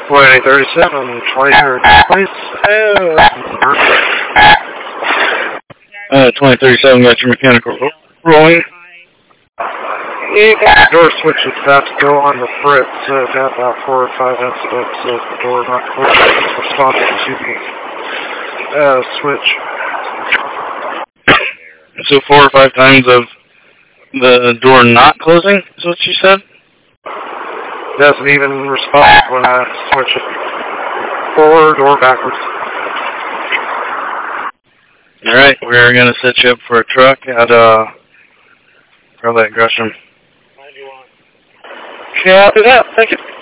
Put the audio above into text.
2037, 23rd place. 2037, got your mechanical rolling. You got the door switch is about to go on the fritz, so got about 4 or 5 incidents of the door not closing. Responsive to the switch. So 4 or 5 times of the door not closing, is what you said? Doesn't even respond when I switch it forward or backwards. Alright, we're going to set you up for a truck at probably at Gresham. Copy that. Thank you.